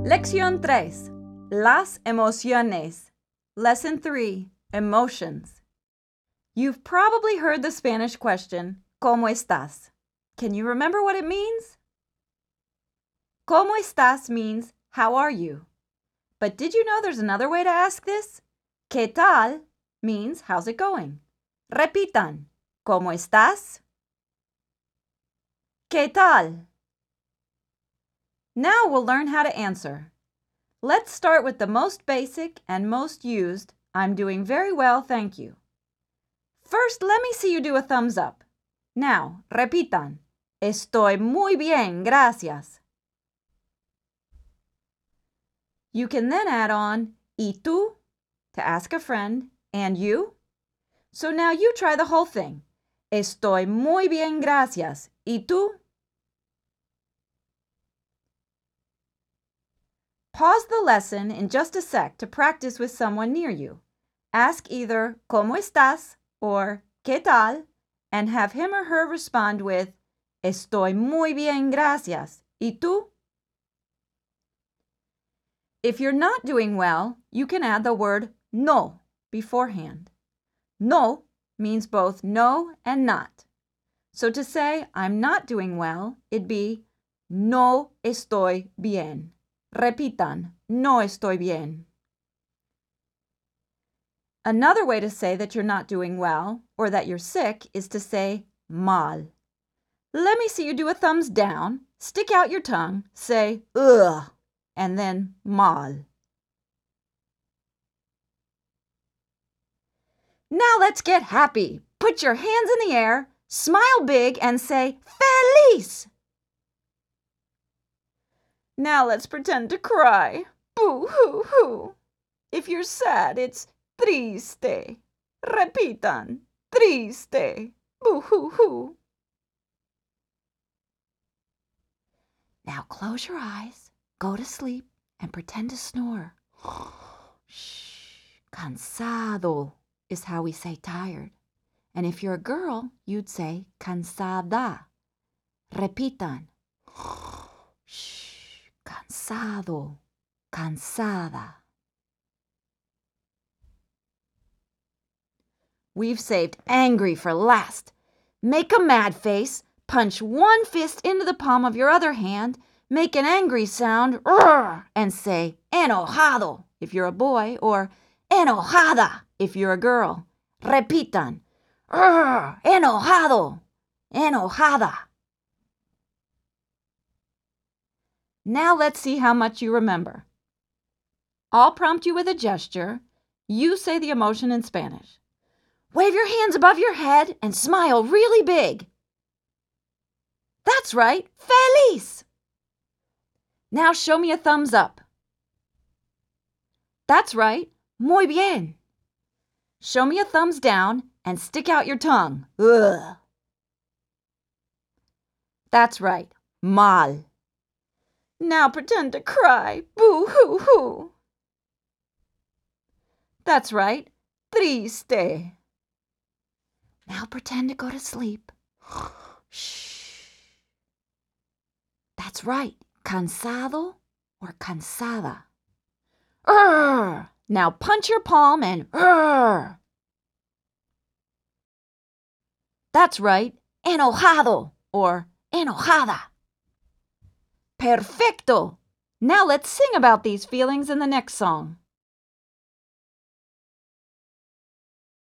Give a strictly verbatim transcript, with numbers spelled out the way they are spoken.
Lección tres. Las emociones. Lesson three. Emotions. You've probably heard the Spanish question, ¿Cómo estás? Can you remember what it means? ¿Cómo estás means, how are you? But did you know there's another way to ask this? ¿Qué tal? Means, how's it going? Repitan. ¿Cómo estás? ¿Qué tal? Now we'll learn how to answer. Let's start with the most basic and most used, I'm doing very well, thank you. First, let me see you do a thumbs up. Now, repitan. Estoy muy bien, gracias. You can then add on ¿y tú? To ask a friend, and you. So now you try the whole thing. Estoy muy bien, gracias. ¿Y tú? Pause the lesson in just a sec to practice with someone near you. Ask either ¿Cómo estás? Or ¿Qué tal? And have him or her respond with Estoy muy bien, gracias. ¿Y tú? If you're not doing well, you can add the word no beforehand. No means both no and not. So to say I'm not doing well, it'd be no estoy bien. Repitan, no estoy bien. Another way to say that you're not doing well or that you're sick is to say mal. Let me see you do a thumbs down, stick out your tongue, say ugh, and then mal. Now let's get happy. Put your hands in the air, smile big, and say feliz. Now let's pretend to cry. Boo-hoo-hoo. If you're sad, it's triste. Repitan. Triste. Boo-hoo-hoo. Now close your eyes, go to sleep, and pretend to snore. Shh. Cansado is how we say tired. And if you're a girl, you'd say cansada. Repitan. Shh. Cansado, cansada. We've saved angry for last. Make a mad face, punch one fist into the palm of your other hand, make an angry sound, and say enojado if you're a boy, or enojada if you're a girl. Repitan. Enojado, enojada. Now let's see how much you remember. I'll prompt you with a gesture. You say the emotion in Spanish. Wave your hands above your head and smile really big. That's right, feliz. Now show me a thumbs up. That's right, muy bien. Show me a thumbs down and stick out your tongue. Ugh. That's right, mal. Now pretend to cry. Boo-hoo-hoo. That's right. Triste. Now pretend to go to sleep. Shh. That's right. Cansado or cansada. Urgh. Now punch your palm and urgh. That's right. Enojado or enojada. Perfecto! Now let's sing about these feelings in the next song.